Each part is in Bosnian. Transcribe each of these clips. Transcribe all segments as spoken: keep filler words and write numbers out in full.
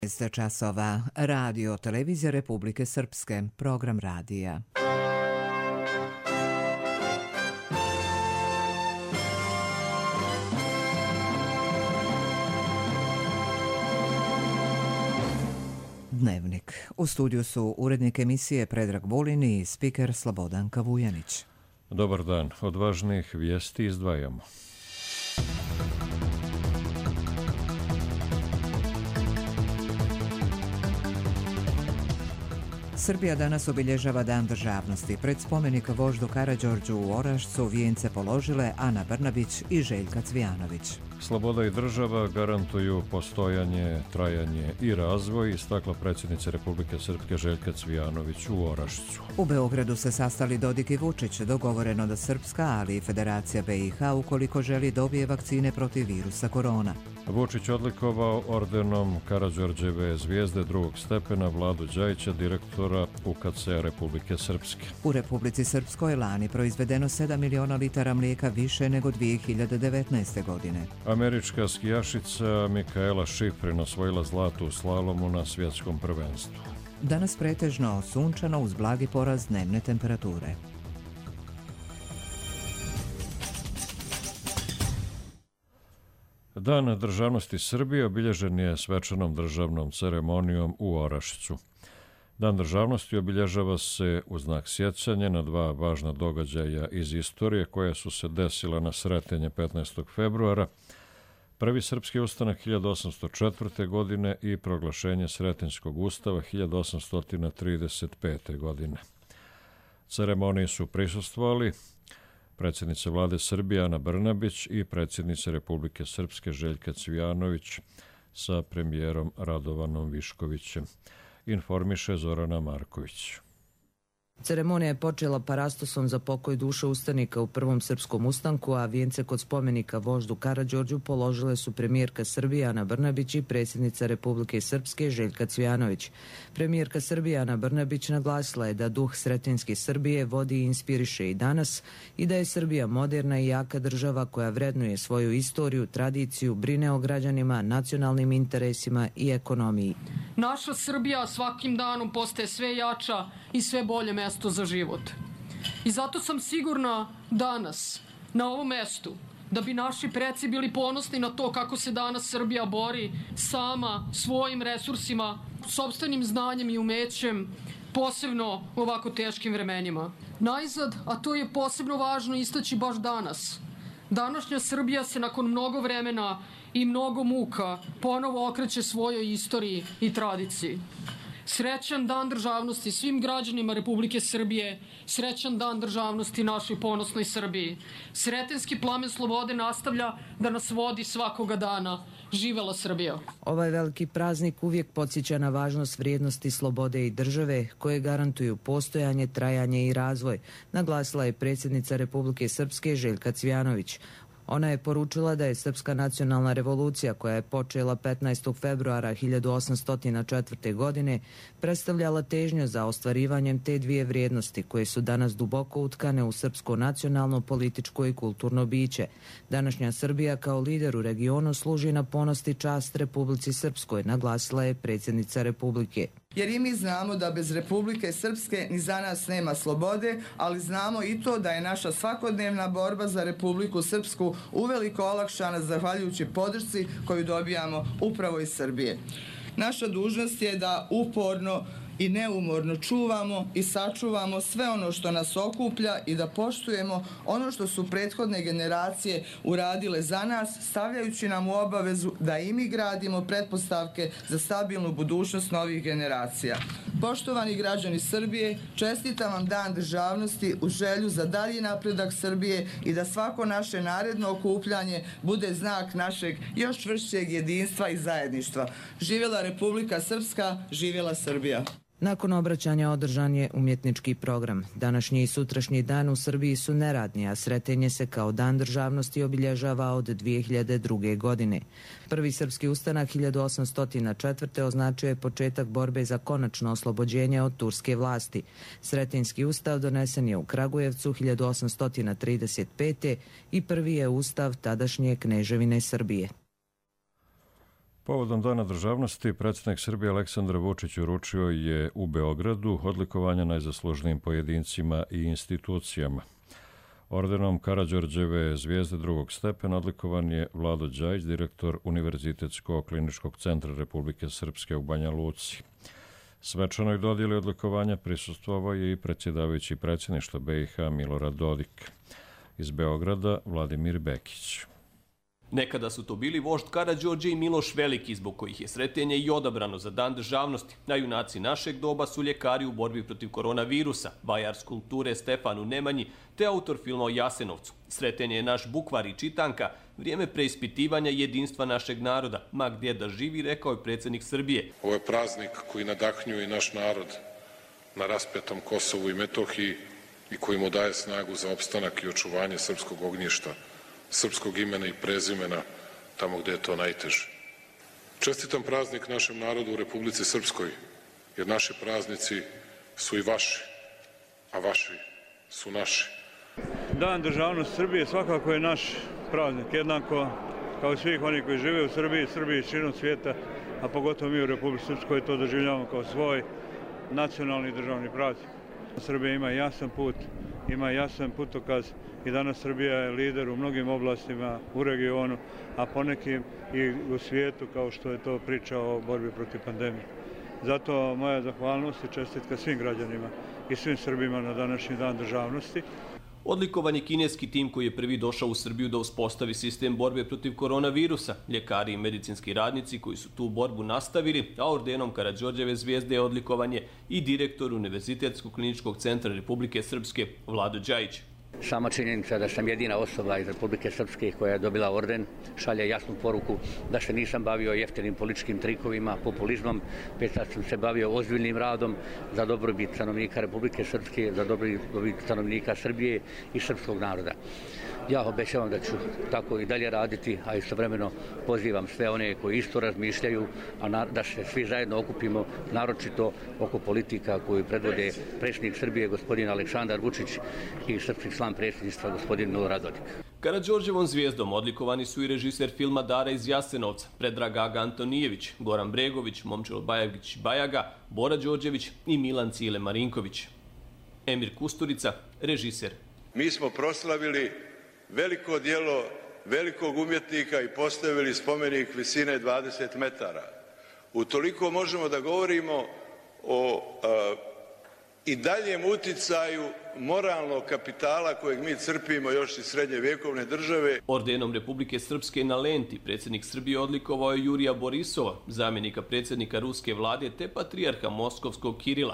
šesnaest časova. Radio Televizija Republike Srpske. Program radija. Dnevnik. U studiju su urednik emisije Predrag Vulin i spiker Slobodan Kavujanić. Dobar dan. Od važnih vijesti izdvajamo. Srbija danas obilježava Dan državnosti. Pred spomenik voždu Karađorđu u Orašcu vijence položile Ana Brnabić i Željka Cvijanović. Sloboda i država garantuju postojanje, trajanje i razvoj, istakla predsjednica Republike Srpske Željka Cvijanović u Orašcu. U Beogradu se sastali Dodik i Vučić, dogovoreno da Srpska, ali i Federacija be i ha, ukoliko želi, dobije vakcine protiv virusa korona. Vučić odlikovao ordenom Karađorđeve zvijezde drugog stepena Vladu Đajića, direktora u ka ce a Republike Srpske. U Republici Srpskoj lani proizvedeno sedam miliona litara mlijeka više nego dvije hiljade devetnaeste. godine. Američka skijašica Mikaela Šifrin osvojila zlato u slalomu na svjetskom prvenstvu. Danas pretežno sunčano uz blagi porast dnevne temperature. Dan državnosti Srbije obilježen je svečanom državnom ceremonijom u Orašcu. Dan državnosti obilježava se u znak sjećanja na dva važna događaja iz istorije koja su se desila na Sretenje petnaestog februara, prvi srpski ustanak hiljadu osamsto četvrte. godine i proglašenje Sretenjskog ustava hiljadu osamsto trideset pete. godine. Ceremoniji su prisustvovali predsjednica vlade Srbije Ana Brnabić i predsjednica Republike Srpske Željka Cvijanović sa premijerom Radovanom Viškovićem. Informiše Zorana Marković. Ceremonija je počela parastosom za pokoj duše ustanika u prvom srpskom ustanku, a vijence kod spomenika voždu Karađorđu položile su premijerka Srbije Ana Brnabić i predsjednica Republike Srpske Željka Cvijanović. Premijerka Srbije Ana Brnabić naglasila je da duh Sretenjske Srbije vodi i inspiriše i danas i da je Srbija moderna i jaka država koja vrednuje svoju istoriju, tradiciju, brine o građanima, nacionalnim interesima i ekonomiji. Naša Srbija svakim danom postaje sve jača i sve bolje mesto za život. I zato sam sigurna danas na ovom mestu da bi naši preci bili ponosni na to kako se danas Srbija bori sama, svojim resursima, sopstvenim znanjem i umećem, posebno u ovako teškim vremenima. Najzad, a to je posebno važno istaći baš danas, današnja Srbija se nakon mnogo vremena i mnogo muka ponovo okreće svojoj istoriji i tradiciji. Srećan dan državnosti svim građanima Republike Srbije, srećan dan državnosti našoj ponosnoj Srbiji. Sretenjski plamen slobode nastavlja da nas vodi svakoga dana. Živela Srbija. Ovaj veliki praznik uvijek podsjeća na važnost vrijednosti slobode i države koje garantuju postojanje, trajanje i razvoj, naglasila je predsjednica Republike Srpske Željka Cvijanović. Ona je poručila da je Srpska nacionalna revolucija koja je počela petnaestog februara hiljadu osamsto četvrte. godine predstavljala težnju za ostvarivanjem te dvije vrijednosti koje su danas duboko utkane u srpsko nacionalno, političko i kulturno biće. Današnja Srbija kao lider u regionu služi na ponos i čast Republici Srpskoj, naglasila je predsjednica Republike. Jer i mi znamo da bez Republike Srpske ni za nas nema slobode, ali znamo i to da je naša svakodnevna borba za Republiku Srpsku uveliko olakšana zahvaljujući podršci koju dobijamo upravo iz Srbije. Naša dužnost je da uporno i neumorno čuvamo i sačuvamo sve ono što nas okuplja i da poštujemo ono što su prethodne generacije uradile za nas, stavljajući nam u obavezu da i mi gradimo pretpostavke za stabilnu budućnost novih generacija. Poštovani građani Srbije, čestitam vam Dan državnosti u želju za dalji napredak Srbije i da svako naše naredno okupljanje bude znak našeg još čvršćeg jedinstva i zajedništva. Živjela Republika Srpska, živjela Srbija. Nakon obraćanja održan je umjetnički program. Današnji i sutrašnji dan u Srbiji su neradni, a Sretenje se kao Dan državnosti obilježava od dvije hiljade druge. godine. Prvi srpski ustanak hiljadu osamsto četvrte. označio je početak borbe za konačno oslobođenje od turske vlasti. Sretenjski ustav donesen je u Kragujevcu hiljadu osamsto trideset pete. i prvi je ustav tadašnje Kneževine Srbije. Povodom Dana državnosti, predsjednik Srbije Aleksandar Vučić uručio je u Beogradu odlikovanja najzaslužnijim pojedincima i institucijama. Ordenom Karađorđeve zvijezde drugog stepena odlikovan je Vlado Đajić, direktor Univerzitetskog kliničkog centra Republike Srpske u Banja Luci. Svečanoj dodjeli odlikovanja prisustvovao je i predsjedavajući predsjedništva B i H Milorad Dodik. Iz Beograda Vladimir Bekić. Nekada su to bili vožd Karađorđe i Miloš Veliki, zbog kojih je sretenje i odabrano za Dan državnosti, a junaci našeg doba su ljekari u borbi protiv koronavirusa, vajar skulpture Stefanu Nemanji, te autor filma o Jasenovcu. Sretenje je naš bukvar i čitanka, vrijeme preispitivanja jedinstva našeg naroda, ma gdje da živi, rekao je predsjednik Srbije. Ovo je praznik koji nadahnjuje naš narod na raspetom Kosovu i Metohiji i koji mu daje snagu za opstanak i očuvanje srpskog ognjišta, srpskog imena i prezimena tamo gdje je to najteže. Čestitam praznik našem narodu u Republici Srpskoj, jer naši praznici su i vaši, a vaši su naši. Dan državnosti Srbije svakako je naš praznik, jednako kao svih oni koji žive u Srbiji, Srbiji i širom svijeta, a pogotovo mi u Republici Srpskoj to doživljavamo kao svoj nacionalni državni praznik. Srbija ima jasan put, ima jasan putokaz i danas Srbija je lider u mnogim oblastima u regionu, a ponekim i u svijetu, kao što je to priča o borbi protiv pandemije. Zato moja zahvalnost i čestitka svim građanima i svim Srbima na današnji Dan državnosti. Odlikovan je kineski tim koji je prvi došao u Srbiju da uspostavi sistem borbe protiv koronavirusa. Ljekari i medicinski radnici koji su tu borbu nastavili, a ordenom Karađorđeve zvijezde je odlikovan je i direktor Univerzitetskog kliničkog centra Republike Srpske Vlado Đajić. Sama činjenica da sam jedina osoba iz Republike Srpske koja je dobila orden šalje jasnu poruku da se nisam bavio jeftinim političkim trikovima, populizmom, već da sam se bavio ozbiljnim radom za dobrobit stanovnika Republike Srpske, za dobrobit stanovnika Srbije i srpskog naroda. Ja obećavam da ću tako i dalje raditi, a istovremeno pozivam sve one koji isto razmišljaju, a da se svi zajedno okupimo, naročito oko politika koju predvode predsjednik Srbije gospodin Aleksandar Vučić i srpski član predsjedništva gospodin Milorad Dodik. Karađorđevom zvijezdom odlikovani su i režiser filma Dara iz Jasenovca, Predrag Aga Antonijević, Goran Bregović, Momčilo Bajević Bajaga, Bora Đorđević i Milan Cile Marinković. Emir Kusturica, režiser. Mi smo proslavili veliko djelo velikog umjetnika i postavili spomenik visine dvadeset metara. Utoliko možemo da govorimo o a, i daljem uticaju moralnog kapitala kojeg mi crpimo još iz srednjevjekovne države. Ordenom Republike Srpske na lenti predsjednik Srbije odlikovao je Jurija Borisova, zamjenika predsjednika ruske vlade te patrijarha Moskovskog Kirila.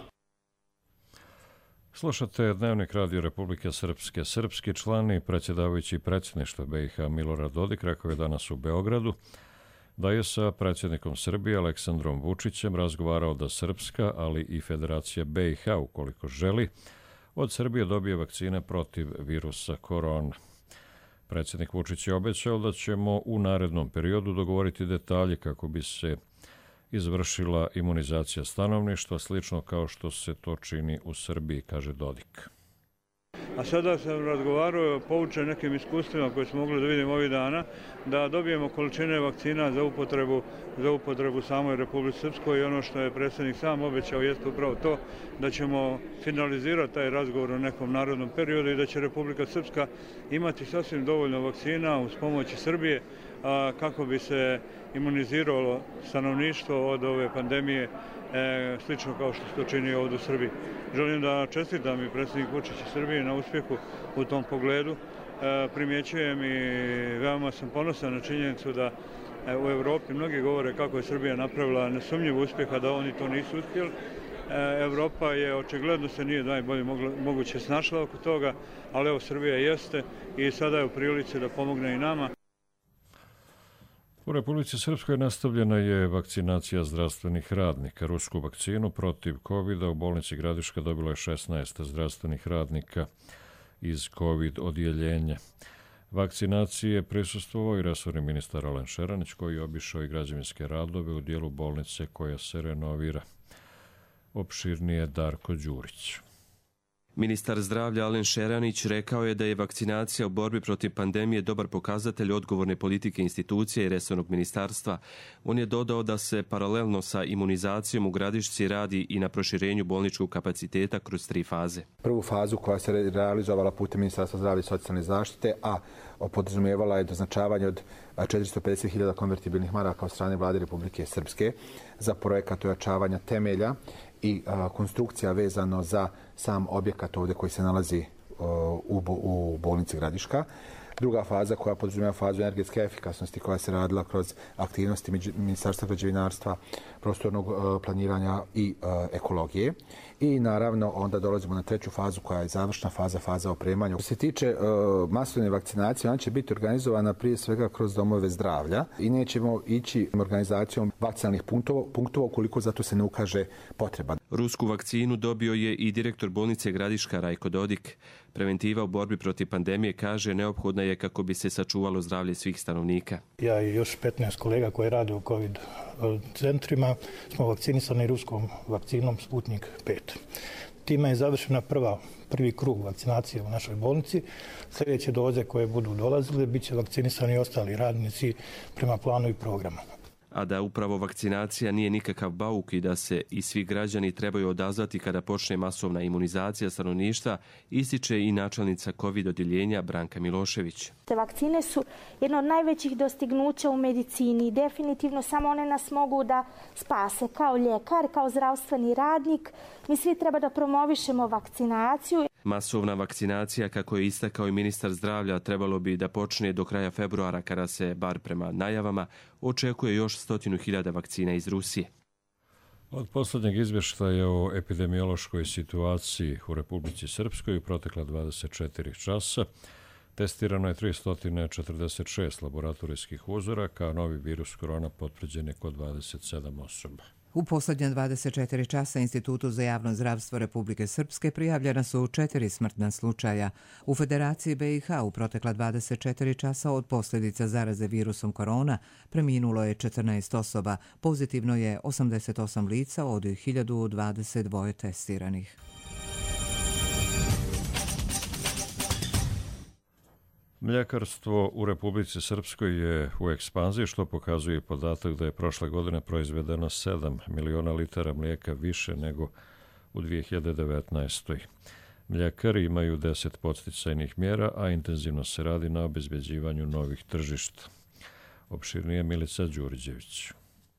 Slušate Dnevnik Radio Republike Srpske. Srpski član i predsjedavajući predsjedništva B i H Milorad Dodik rekao je danas u Beogradu da je sa predsjednikom Srbije Aleksandrom Vučićem razgovarao da Srpska, ali i Federacija B i H, ukoliko želi, od Srbije dobije vakcine protiv virusa korona. Predsjednik Vučić je obećao da ćemo u narednom periodu dogovoriti detalje kako bi se izvršila imunizacija stanovništva, slično kao što se to čini u Srbiji, kaže Dodik. A sada sam razgovarao, poučen nekim iskustvima koje smo mogli da vidimo ovih dana, da dobijemo količine vakcina za upotrebu, za upotrebu samoj Republici Srpskoj i ono što je predsjednik sam obećao jeste upravo to da ćemo finalizirati taj razgovor u nekom narodnom periodu i da će Republika Srpska imati sasvim dovoljno vakcina uz pomoć Srbije a, kako bi se imuniziralo stanovništvo od ove pandemije, e, slično kao što se to čini ovdje u Srbiji. Želim da čestitam i predsjednik Vučić i Srbije na uspjehu u tom pogledu. E, primjećujem i veoma sam ponosan na činjenicu da e, u Evropi mnogi govore kako je Srbija napravila nesumnjiv uspjeh, a da oni to nisu uspjeli. E, Evropa je očigledno se nije najbolje moguće snašla oko toga, ali evo Srbija jeste i sada je u prilici da pomogne i nama. U Republici Srpskoj nastavljena je vakcinacija zdravstvenih radnika. Rusku vakcinu protiv kovida u bolnici Gradiška dobilo je šesnaest zdravstvenih radnika iz COVID odjeljenja. Vakcinaciji je prisustvovao i resorni ministar Alen Šeranić, koji je obišao i građevinske radove u dijelu bolnice koja se renovira. Opširnije Darko Đurić. Ministar zdravlja Alen Šeranić rekao je da je vakcinacija u borbi protiv pandemije dobar pokazatelj odgovorne politike institucije i resornog ministarstva. On je dodao da se paralelno sa imunizacijom u Gradišci radi i na proširenju bolničkog kapaciteta kroz tri faze. Prvu fazu koja se realizovala putem Ministarstva zdravlja i socijalne zaštite, a podrazumijevala je doznačavanje od četiristo pedeset hiljada konvertibilnih maraka od strane Vlade Republike Srpske za projekat ojačavanja temelja i a, konstrukcija vezano za sam objekat ovdje koji se nalazi a, u, u bolnici Gradiška. Druga faza koja podrazumijeva fazu energetske efikasnosti koja se radila kroz aktivnosti Ministarstva građevinarstva, prostornog uh, planiranja i uh, ekologije. I naravno onda dolazimo na treću fazu koja je završna faza, faza opremanja. Što se tiče uh, masovne vakcinacije, ona će biti organizovana prije svega kroz domove zdravlja i nećemo ići organizacijom vakcinalnih punktova, punktova ukoliko zato se ne ukaže potreba. Rusku vakcinu dobio je i direktor bolnice Gradiška Rajko Dodik. Preventiva u borbi protiv pandemije, kaže, neophodna je kako bi se sačuvalo zdravlje svih stanovnika. Ja i još petnaest kolega koji rade u COVID centrima smo vakcinisani ruskom vakcinom Sputnik pet. Time je završena prva, prvi krug vakcinacije u našoj bolnici. Sljedeće doze koje budu dolazile bit će vakcinisani i ostali radnici prema planu i programu. A da upravo vakcinacija nije nikakav bauk i da se i svi građani trebaju odazvati kada počne masovna imunizacija stanovništva, ističe i načelnica COVID odjeljenja Branka Milošević. Te vakcine su jedno od najvećih dostignuća u medicini i definitivno samo one nas mogu da spase. Kao ljekar, kao zdravstveni radnik, mi svi treba da promovišemo vakcinaciju. Masovna vakcinacija, kako je istakao i ministar zdravlja, trebalo bi da počne do kraja februara, kada se, bar prema najavama, očekuje još stotinu hiljada vakcina iz Rusije. Od posljednjeg izvještaja o epidemiološkoj situaciji u Republici Srpskoj u protekla dvadeset četiri časa testirano je tristo četrdeset šest laboratorijskih uzoraka, a novi virus korona potvrđen je kod dvadeset sedam osoba. U posljednje dvadeset četiri časa Institutu za javno zdravstvo Republike Srpske prijavljena su četiri smrtna slučaja. U Federaciji B i H u protekla dvadeset četiri časa od posljedica zaraze virusom korona preminulo je četrnaest osoba, pozitivno je osamdeset osam lica od hiljadu dvadeset dva testiranih. Mljekarstvo u Republici Srpskoj je u ekspanziji, što pokazuje podatak da je prošle godine proizvedeno sedam miliona litara mlijeka više nego u dvije hiljade devetnaestoj. Mljekari imaju deset podsticajnih mjera, a intenzivno se radi na obezbeđivanju novih tržišta. Opširnije Milica Đuriđević.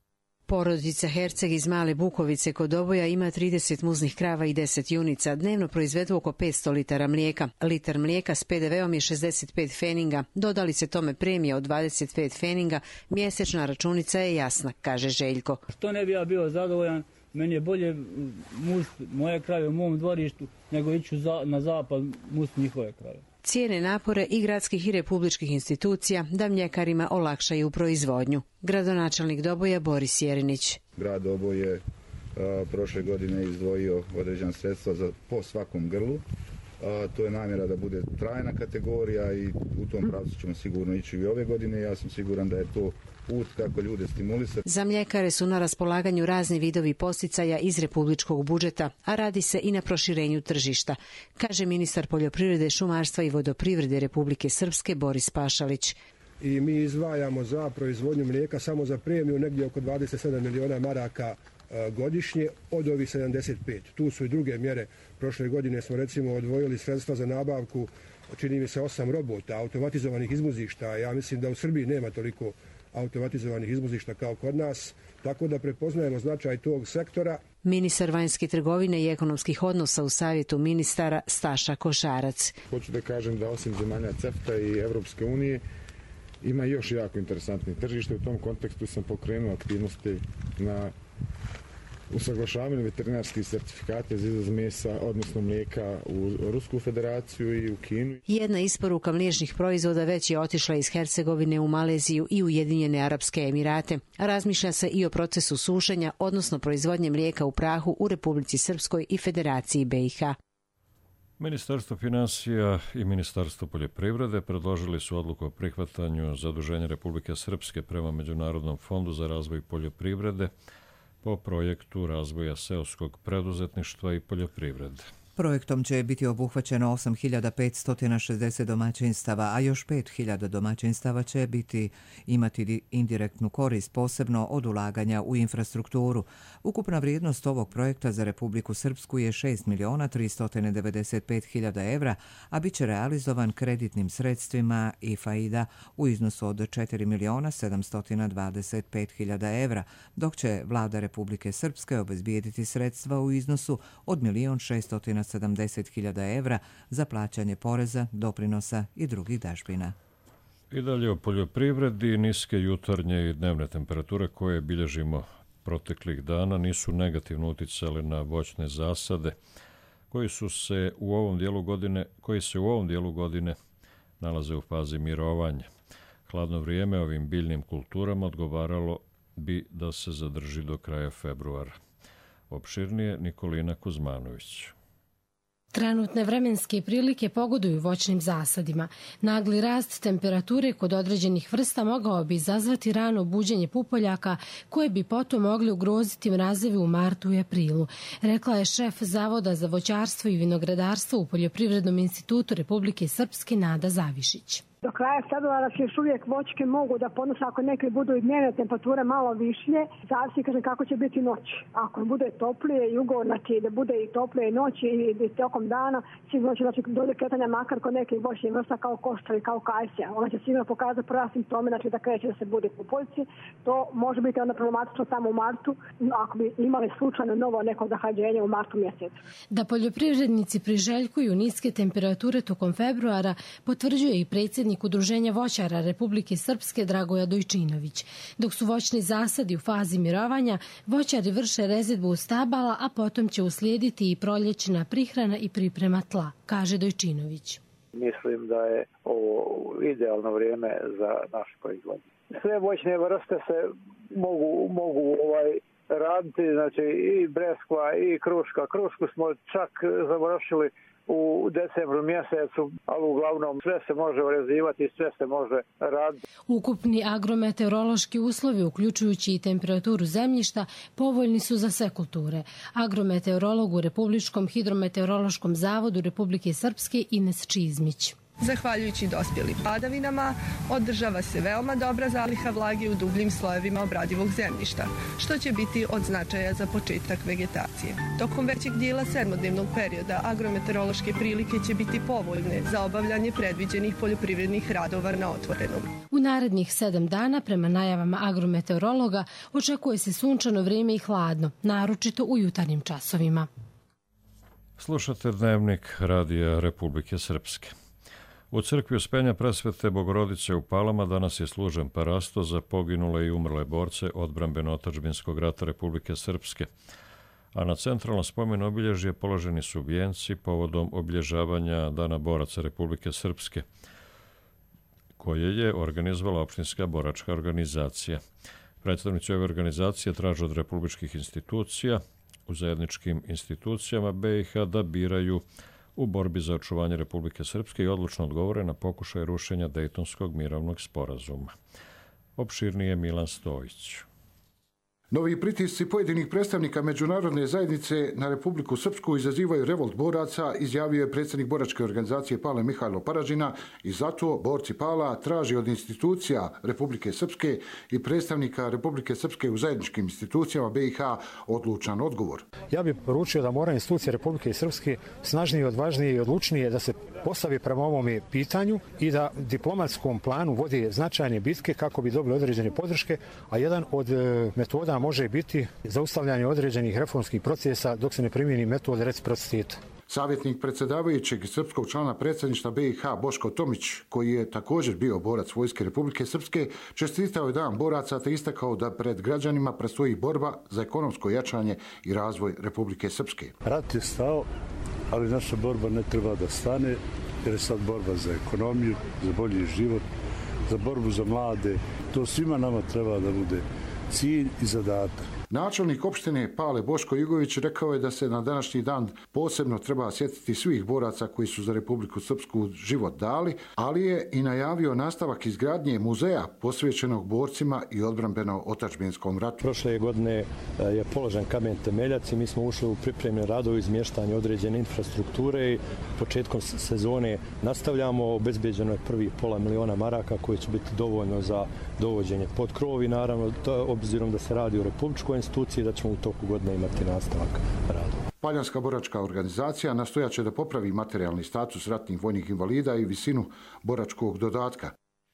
Porodica Herceg iz Male Bukovice kod Oboja ima trideset muznih krava i deset junica. Dnevno proizvedu oko petsto litara mlijeka. Litar mlijeka s pe de veom je šezdeset pet feninga. Dodali se tome premija od dvadeset pet feninga. Mjesečna računica je jasna, kaže Željko. Što ne bi ja bio zadovoljan, meni je bolje must moje krave u mom dvorištu nego ići za, na zapad must njihove krave. Cijene napore i gradskih i republičkih institucija da mljekarima olakšaju proizvodnju. Gradonačelnik Doboja Boris Jerinić. Grad Doboj je a, prošle godine izdvojio određena sredstva za, po svakom grlu. A, to je namjera da bude trajna kategorija i u tom pravcu ćemo sigurno ići i ove godine. Ja sam siguran da je to put kako ljude stimulisati. Za mljekare su na raspolaganju razni vidovi posticaja iz republičkog budžeta, a radi se i na proširenju tržišta, kaže ministar poljoprivrede, šumarstva i vodoprivrede Republike Srpske Boris Pašalić. I mi izdvajamo za proizvodnju mlijeka samo za premiju negdje oko dvadeset sedam miliona maraka godišnje od ovih sedamdeset pet. Tu su i druge mjere. Prošle godine smo recimo odvojili sredstva za nabavku, čini mi se, osam robota, automatizovanih izmuzišta. Ja mislim da u Srbiji nema toliko automatizovanih izmuzišta kao kod nas, tako da prepoznajemo značaj tog sektora. Ministar vanjske trgovine i ekonomskih odnosa u Savjetu ministara Staša Košarac. Hoću da kažem da osim zemalja CEFTA i Evropske unije ima još jako interesantnih tržišta. U tom kontekstu sam pokrenuo aktivnosti na usaglašavanju veterinarskih sertifikata za izvoz mesa, odnosno mlijeka u Rusku federaciju i u Kinu. Jedna isporuka mliječnih proizvoda već je otišla iz Hercegovine u Maleziju i Ujedinjene Arapske Emirate. Razmišlja se i o procesu sušenja, odnosno proizvodnje mlijeka u prahu u Republici Srpskoj i Federaciji B i H. Ministarstvo finansija i Ministarstvo poljoprivrede predložili su odluku o prihvatanju zaduženja Republike Srpske prema Međunarodnom fondu za razvoj poljoprivrede po projektu razvoja seoskog preduzetništva i poljoprivrede. Projektom će biti obuhvaćeno osam hiljada petsto šezdeset domaćinstava, a još pet hiljada domaćinstava će biti imati indirektnu korist, posebno od ulaganja u infrastrukturu. Ukupna vrijednost ovog projekta za Republiku Srpsku je šest miliona tristo devedeset pet hiljada evra, a bit će realizovan kreditnim sredstvima I F A I D-a u iznosu od četiri miliona sedamsto dvadeset pet hiljada evra, dok će vlada Republike Srpske obezbijediti sredstva u iznosu od milion šesto sedamdeset hiljada evra za plaćanje poreza, doprinosa I drugih dažbina. I dalje o poljoprivredi. Niske jutarnje I dnevne temperature koje bilježimo proteklih dana nisu negativno uticale na voćne zasade koji su se u ovom dijelu godine, koji se u ovom dijelu godine nalaze u fazi mirovanja. Hladno vrijeme ovim biljnim kulturama odgovaralo bi da se zadrži do kraja februara. Opširnije Nikolina Kuzmanović. Trenutne vremenske prilike pogoduju voćnim zasadima. Nagli rast temperature kod određenih vrsta mogao bi izazvati rano buđenje pupoljaka koje bi potom mogli ugroziti mrazevi u martu I aprilu, rekla je šef Zavoda za voćarstvo I vinogradarstvo u Poljoprivrednom institutu Republike Srpske Nada Zavišić. Do kraja februara još uvijek voćke mogu da podnose ako neke budu I dnevne temperature malo višlje, zavisi kažem kako će biti noć. Ako bude toplije I ugovor, znači da bude I toplije I noći I tokom dana, sigurno će znači, dođe kretanja makar kod nekih voćnih vrsta kao koštra I kao kajsija. Ona će sigurno pokazati prva simptome, znači da kreće da se bude pupoljci. To može biti onda problematično samo u martu, ako bi imali slučajno novo neko zahlađenje u martu mjesecu. Da poljoprivrednici priželjkuju niske temperature tokom februara, potvrđuje I predsjednik Udruženja voćara Republike Srpske Dragoja Dojčinović. Dok su voćni zasadi u fazi mirovanja, voćari vrše rezidbu stabala, a potom će uslijediti I proljećna prihrana I priprema tla, kaže Dojčinović. Mislim da je ovo idealno vrijeme za naš proizvod. Sve voćne vrste se mogu, mogu ovaj, raditi, znači I breskva I kruška. Krušku smo čak završili u decembru mjesecu, ali uglavnom sve se može orezivati I sve se može raditi. Ukupni agrometeorološki uslovi, uključujući I temperaturu zemljišta, povoljni su za sve kulture. Agrometeorolog u Republičkom hidrometeorološkom zavodu Republike Srpske Ines Čizmić. Zahvaljujući dospjelim padavinama, održava se veoma dobra zaliha vlage u dubljim slojevima obradivog zemljišta, što će biti od značaja za početak vegetacije. Tokom većeg dijela sedmodnevnog perioda agrometeorološke prilike će biti povoljne za obavljanje predviđenih poljoprivrednih radova na otvorenom. U narednih sedam dana, prema najavama agrometeorologa, očekuje se sunčano vrijeme I hladno, naročito u jutarnjim časovima. Slušate Dnevnik Radija Republike Srpske. U crkvi Uspenja Presvete Bogorodice u Palama danas je služen parasto za poginule I umrle borce odbrambeno-otadžbinskog rata Republike Srpske, a na centralno spomen obilježje položeni su vijenci povodom obilježavanja Dana boraca Republike Srpske, koje je organizovala opštinska boračka organizacija. Predstavnici ove organizacije traže od republičkih institucija u zajedničkim institucijama B I H da biraju u borbi za očuvanje Republike Srpske I odlučno odgovore na pokušaj rušenja Dejtonskog mirovnog sporazuma. Opširnije Milan Stojić. Novi pritisci pojedinih predstavnika međunarodne zajednice na Republiku Srpsku izazivaju revolt boraca, izjavio je predsjednik boračke organizacije Pale Mihajlo Paražina i zato borci Pala traži od institucija Republike Srpske I predstavnika Republike Srpske u zajedničkim institucijama B I H odlučan odgovor. Ja bih poručio da mora institucije Republike Srpske snažnije, odvažnije I odlučnije da se postavi prema ovome pitanju I da diplomatskom planu vodi značajne bitke kako bi dobili određene podrške, a jedan od metoda može biti zaustavljanje određenih reformskih procesa dok se ne primjeni metod reciprociteta. Savjetnik predsjedavajućeg srpskog člana predsjedništva B I H Boško Tomić, koji je također bio borac Vojske Republike Srpske, čestitao je Dan boraca te istakao da pred građanima predstoji borba za ekonomsko jačanje I razvoj Republike Srpske. Rat je stao, ali naša borba ne treba da stane, jer je sad borba za ekonomiju, za bolji život, za borbu za mlade. To svima nama treba da bude cilj I zadatak. Načelnik opštine Pale Boško Jugović rekao je da se na današnji dan posebno treba sjetiti svih boraca koji su za Republiku Srpsku život dali, ali je i najavio nastavak izgradnje muzeja posvećenog borcima i odbrambeno-otadžbinskom ratu. Prošle godine je položen kamen temeljac i mi smo ušli u pripremne radove izmještanje određene infrastrukture i početkom sezone nastavljamo. Obezbeđeno je prvi pola miliona maraka koji će biti dovoljno za dovođenje pod krov i naravno to, obzirom da se radi o republičkoj instituciji, da ćemo u toku godine imati nastavak rada. Paljanska boračka organizacija nastojaće da popravi materijalni status ratnih vojnih invalida i visinu boračkog dodatka.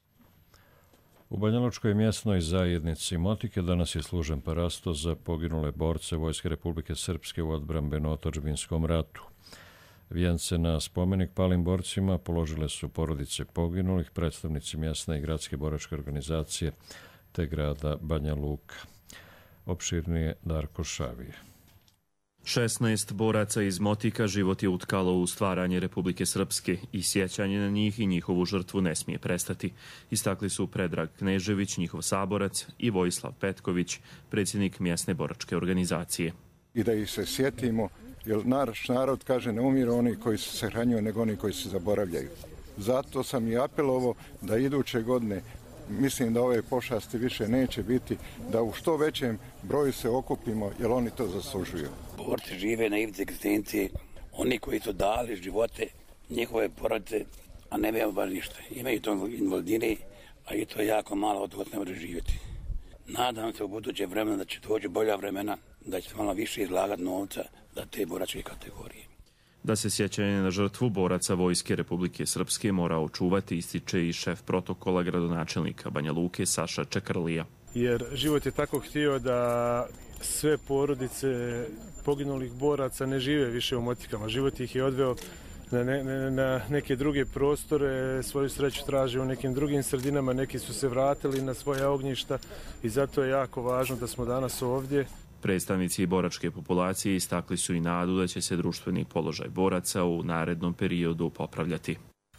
U Banjalučkoj mjesnoj zajednici Motike danas je služen parasto za poginule borce Vojske Republike Srpske u odbrambeno-otadžbinskom ratu. Vijence na spomenik palim borcima položile su porodice poginulih, predstavnici mjesne i gradske boračke organizacije te grada Banja Luka. Opširnije Darko Šavije. šesnaest boraca iz Motika život je utkalo u stvaranje Republike Srpske i sjećanje na njih i njihovu žrtvu ne smije prestati. Istakli su Predrag Knežević, njihov saborac, i Vojislav Petković, predsjednik mjesne boračke organizacije. I da ih se sjetimo, jer naš narod kaže ne umiru oni koji se sahranjuju, nego oni koji se zaboravljaju. Zato sam i apelovao da iduće godine, mislim da ove pošasti više neće biti, da u što većem broju se okupimo, jer oni to zaslužuju. Borci žive na ivici egzistencije, oni koji su dali živote, njihove porodice, a ne imaju baš ništa. Imaju to invalidine, a i to je jako malo, od toga ne može živjeti. Nadam se u buduće vremena da će doći bolja vremena, da će se malo više izlagati novca za te boračke kategorije. Da se sjećanje na žrtvu boraca Vojske Republike Srpske mora očuvati, ističe i šef protokola gradonačelnika Banja Luke Saša Čekarlija. Jer život je tako htio da sve porodice poginulih boraca ne žive više u Motikama. Život ih je odveo na, ne, ne, na neke druge prostore, svoju sreću traže u nekim drugim sredinama, neki su se vratili na svoja ognjišta i zato je jako važno da smo danas ovdje. Predstavnici boračke populacije istakli su i nadu da će se društveni položaj boraca u narednom periodu popravljati.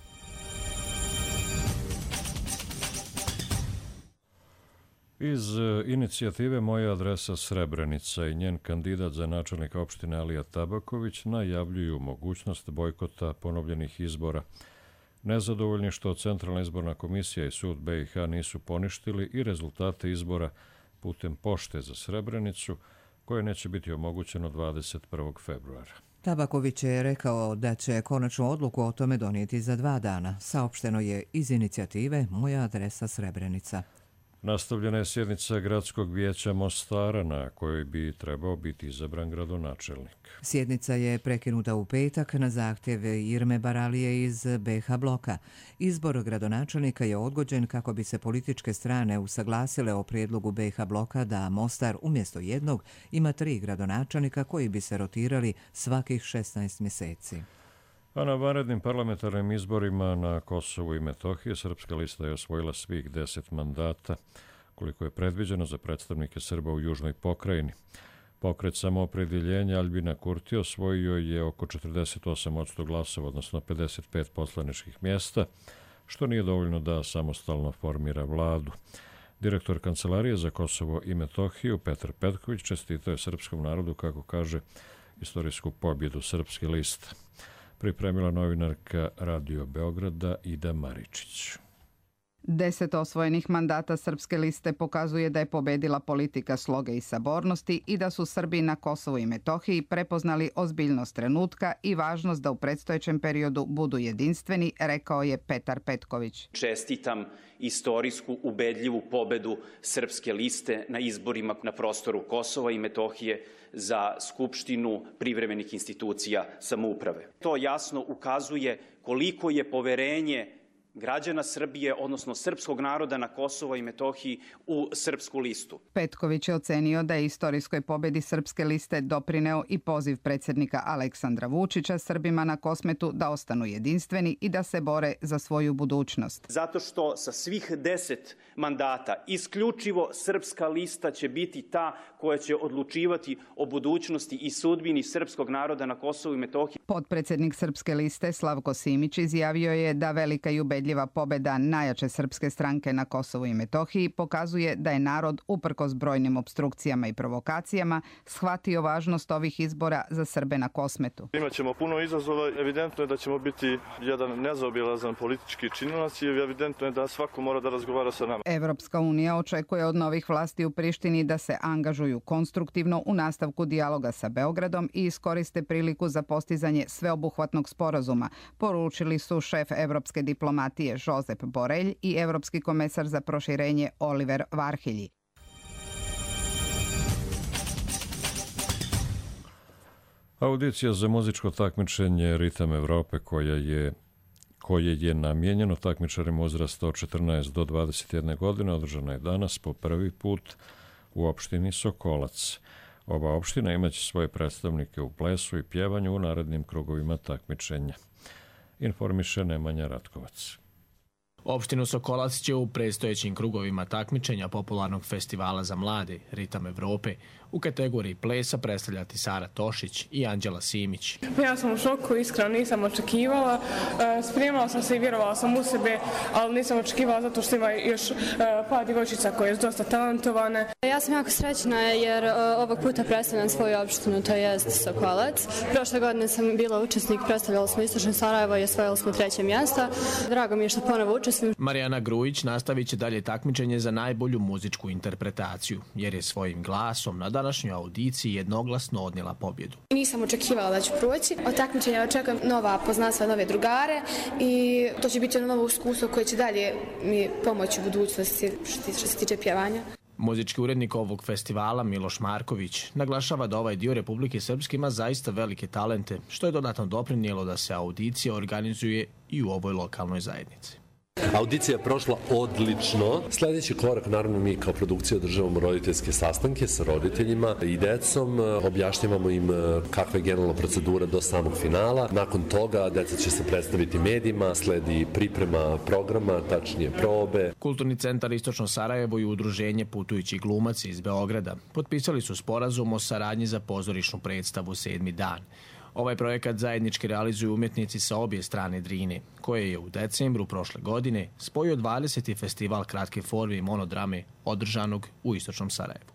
Iz inicijative Moja adresa Srebrenica i njen kandidat za načelnika opštine Alija Tabaković najavljuju mogućnost bojkota ponovljenih izbora. Nezadovoljni što Centralna izborna komisija i sud B i H nisu poništili i rezultate izbora putem pošte za Srebrenicu, koje neće biti omogućeno dvadeset prvog februara. Tabaković je rekao da će konačnu odluku o tome donijeti za dva dana. Saopšteno je iz inicijative Moja adresa Srebrenica. Nastavljena je sjednica Gradskog vijeća Mostara na kojoj bi trebao biti izabran gradonačelnik. Sjednica je prekinuta u petak na zahtjev Irme Baralije iz B H bloka. Izbor gradonačelnika je odgođen kako bi se političke strane usaglasile o prijedlogu B H bloka da Mostar umjesto jednog ima tri gradonačelnika koji bi se rotirali svakih šesnaest mjeseci. A na vanrednim parlamentarnim izborima na Kosovu i Metohiji Srpska lista je osvojila svih deset mandata, koliko je predviđeno za predstavnike Srba u južnoj pokrajini. Pokret samoopredjeljenja Albina Kurti osvojio je oko četrdeset osam posto glasova, odnosno pedeset pet poslaničkih mjesta, što nije dovoljno da samostalno formira vladu. Direktor Kancelarije za Kosovo i Metohiju Petar Petković čestitao je srpskom narodu, kako kaže, istorijsku pobjedu Srpske liste. Pripremila novinarka Radio Beograda Ida Maričić. Deset osvojenih mandata Srpske liste pokazuje da je pobedila politika sloge i sabornosti i da su Srbi na Kosovu i Metohiji prepoznali ozbiljnost trenutka i važnost da u predstojećem periodu budu jedinstveni, rekao je Petar Petković. Čestitam istorijsku ubedljivu pobedu Srpske liste na izborima na prostoru Kosova i Metohije za Skupštinu privremenih institucija samouprave. To jasno ukazuje koliko je poverenje građana Srbije, odnosno srpskog naroda na Kosovo i Metohiji u Srpsku listu. Petković je ocenio da je istorijskoj pobedi Srpske liste doprineo i poziv predsjednika Aleksandra Vučića Srbima na Kosmetu da ostanu jedinstveni i da se bore za svoju budućnost. Zato što sa svih deset mandata isključivo Srpska lista će biti ta koja će odlučivati o budućnosti i sudbini srpskog naroda na Kosovu i Metohiji. Potpredsjednik Srpske liste Slavko Simić izjavio je da velika i ubedljiva ubedljiva pobeda najjače srpske stranke na Kosovu i Metohiji pokazuje da je narod, uprkos brojnim opstrukcijama i provokacijama, shvatio važnost ovih izbora za Srbe na Kosmetu. Imaćemo puno izazova, evidentno je da ćemo biti jedan nezaobilazan politički činilac i evidentno je da svako mora da razgovara sa nama. Evropska unija očekuje od novih vlasti u Prištini da se angažuju konstruktivno u nastavku dijaloga sa Beogradom i iskoriste priliku za postizanje sveobuhvatnog sporazuma, poručili su šef evropske diplomatije Josep Borelj i evropski komesar za proširenje Oliver Varhelyi. Audicija za muzičko takmičenje Ritam Evrope koja je koje je namijenjeno takmičarima uzrasta od četrnaest do dvadeset jedne godine, održana je danas po prvi put u opštini Sokolac. Ova opština imaće svoje predstavnike u plesu i pjevanju u narednim krugovima takmičenja. Informiše Nemanja Ratkovac. Opštinu Sokolac će u predstojećim krugovima takmičenja popularnog festivala za mlade Ritam Evrope u kategoriji plesa predstavljati Sara Tošić i Anđela Simić. Ja sam u šoku, iskreno nisam očekivala. Spremala sam se i vjerovala sam u sebe, ali nisam očekivala zato što ima još par djevojčica koje su dosta talentovane. Ja sam jako srećna jer ovog puta predstavljam svoju opštinu, to jest Sokolac. Prošle godine sam bila učesnik, predstavljala smo Istočno Sarajevo i osvojili smo treće mjesta. Drago mi je što ponovo učestvujem. Marijana Grujić nastavit će dalje takmičenje za najbolju muzičku interpretaciju, jer je svojim glasom na današnjoj audiciji jednoglasno odnijela pobjedu. Nisam očekivala da ću proći. Od takmičenja očekujem nova poznanstva, nove drugare i to će biti novo iskustvo koje će dalje mi pomoći u budućnosti što se tiče pjevanja. Muzički urednik ovog festivala Miloš Marković naglašava da ovaj dio Republike Srpske ima zaista velike talente, što je dodatno doprinijelo da se audicija organizuje i u ovoj lokalnoj zajednici. Audicija je prošla odlično. Sljedeći korak, naravno, mi kao produkcija održavamo roditeljske sastanke sa roditeljima i decom. Objašnjavamo im kakva je generalna procedura do samog finala. Nakon toga deca će se predstaviti medijima, sledi priprema programa, tačnije probe. Kulturni centar Istočno Sarajevo i udruženje Putujući glumac iz Beograda potpisali su sporazum o saradnji za pozorišnu predstavu Sedmi dan. Ovaj projekat zajednički realizuju umjetnici sa obje strane Drine, koje je u decembru prošle godine spojio dvadeseti festival kratke forme i monodrame održanog u Istočnom Sarajevu.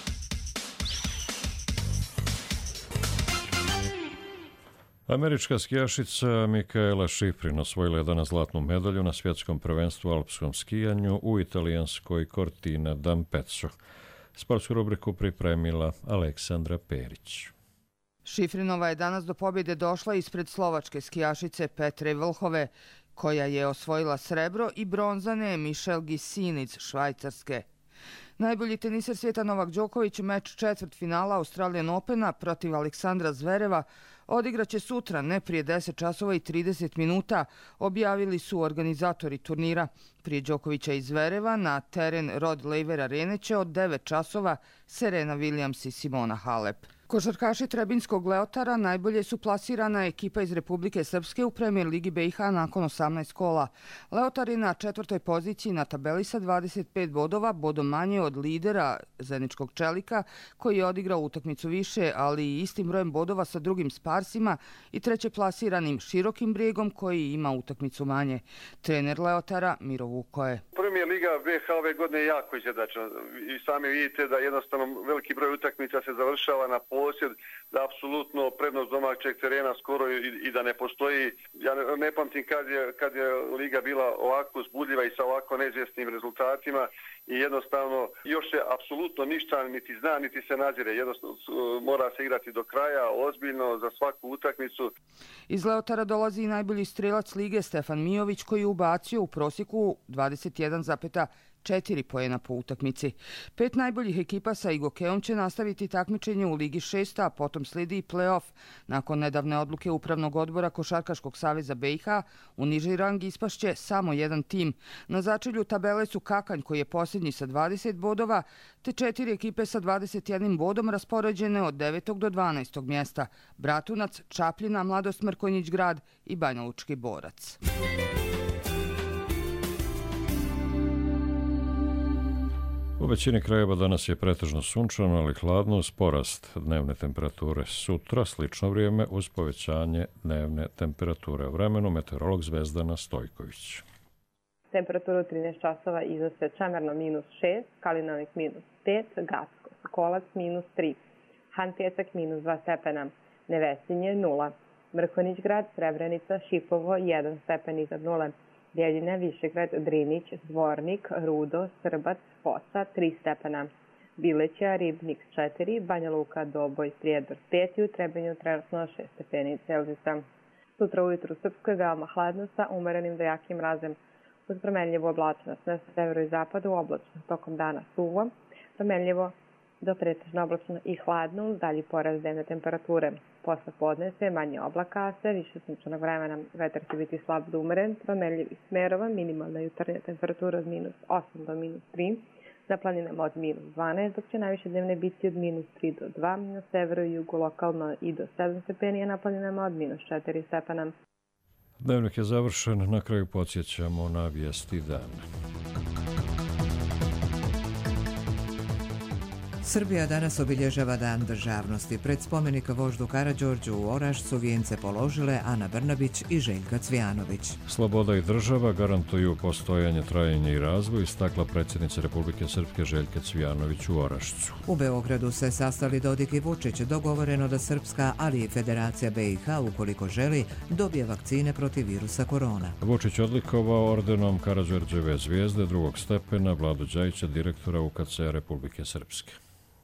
Američka skijašica Mikaela Šifrin osvojila je danas zlatnu medalju na svjetskom prvenstvu u alpskom skijanju u italijanskoj Cortina d'Ampezzo. Sportsku rubriku pripremila Aleksandra Perić. Šifrinova je danas do pobjede došla ispred slovačke skijašice Petre Vlhove, koja je osvojila srebro, i bronzane Michelle Gisin iz Švajcarske. Najbolji teniser svijeta Novak Đoković meč četvrt finala Australian Opena protiv Aleksandra Zvereva odigraće sutra, ne prije deset časova i trideset minuta, objavili su organizatori turnira. Prije Đokovića i Zvereva na teren Rod Laver Arene će od devet časova Serena Williams i Simona Halep. Košarkaši Trebinskog Leotara najbolje su plasirana ekipa iz Republike Srpske u Premier Ligi B i H nakon osamnaest kola. Leotar je na četvrtoj poziciji na tabeli sa dvadeset pet bodova, bodom manje od lidera Zeničkog Čelika, koji je odigrao utakmicu više, ali i istim brojem bodova sa drugim Sparsima i treće plasiranim Širokim Brijegom, koji ima utakmicu manje. Trener Leotara Miro Vukoje. Premier Liga B H ove godine je jako izjednačena i sami vidite da jednostavno veliki broj utakmica se završava na posjed, da apsolutno prednost domaćeg terena skoro i, i da ne postoji. Ja ne, ne pamtim kad je, kad je Liga bila ovako uzbudljiva i sa ovako neizvjesnim rezultatima i jednostavno još se apsolutno ništa niti zna, niti se nadzire. Jednostavno mora se igrati do kraja, ozbiljno, za svaku utakmicu. Iz Leotara dolazi i najbolji strelac lige Stefan Mijović, koji je ubacio u prosjeku dvadeset jedan zarez četiri poena po utakmici. Pet najboljih ekipa sa Igokejom će nastaviti takmičenje u Ligi šest, a potom slijedi i play-off. Nakon nedavne odluke Upravnog odbora Košarkaškog saveza B i H, u niži rang ispašće samo jedan tim. Na začelju tabele su Kakanj, koji je posljednji sa dvadeset bodova, te četiri ekipe sa dvadeset jednim bodom raspoređene od devetog do dvanaestog mjesta. Bratunac, Čapljina, Mladost Mrkonjić Grad i Banja Lučki Borac. U većini krajeva danas je pretežno sunčano, ali hladno uz porast dnevne temperature. Sutra slično vrijeme uz povećanje dnevne temperature. U vremenu meteorolog Zvezdana Stojković. Temperatura u trinaest časova iznose Čamerno minus šest, Kalinovik minus pet, Gacko, Sokolac minus tri, Han Pjesak minus dva stepena, Nevesinje nula, Mrkonjić grad, Srebrenica, Šipovo jedan stepen iznad nule, Bjeljina, Višegrad, Drinić, Zvornik, Rudo, Srbac, Fosa tri stepena, Bileća, Ribnik četiri, Banja Luka, Doboj, Prijedor pet i u Trebinju trenutno šest stepeni Celzijusa. Sutra ujutru u Srpskoj veoma hladno sa umerenim do jakim mrazem. Uz promenljivu oblačnost na severu i zapadu oblačno, tokom dana suvo, promenljivo do pretežno oblačno i hladno uz dalji porast dnevne temperature. Posle podne sve manje oblaka, a sve više sunčanog vremena. Vetar će biti slab do umeren, promenljivih smerova, minimalna jutarnja temperatura od minus osam do minus tri, na planinama od minus dvanaest, dok će najviše dnevne biti od minus tri do dva, na severu i jugu lokalno i do sedam stepeni, a na planinama od minus četiri stepena. Dnevnik je završen, na kraju podsjećamo na vijesti dana. Srbija danas obilježava Dan državnosti. Pred spomenika voždu Karađorđu u Orašcu vijence položile Ana Brnabić i Željka Cvijanović. Sloboda i država garantuju postojanje, trajanje i razvoj, istakla predsjednica Republike Srpske Željka Cvijanović u Orašcu. U Beogradu se sastali Dodik i Vučić, dogovoreno da Srpska, ali i Federacija B i H, ukoliko želi, dobije vakcine protiv virusa korona. Vučić odlikovao ordenom Karađorđeve zvijezde drugog stepena Vladu Đajića, direktora U K C Republike Srpske.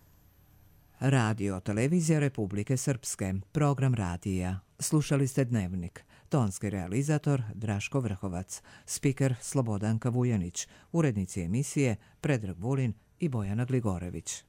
Radio Televizija Republike Srpske, program radija. Slušali ste Dnevnik. Tonski realizator Draško Vrhovac, spiker Slobodanka Vujanić, urednici emisije Predrag Vulin i Bojana Gligorević.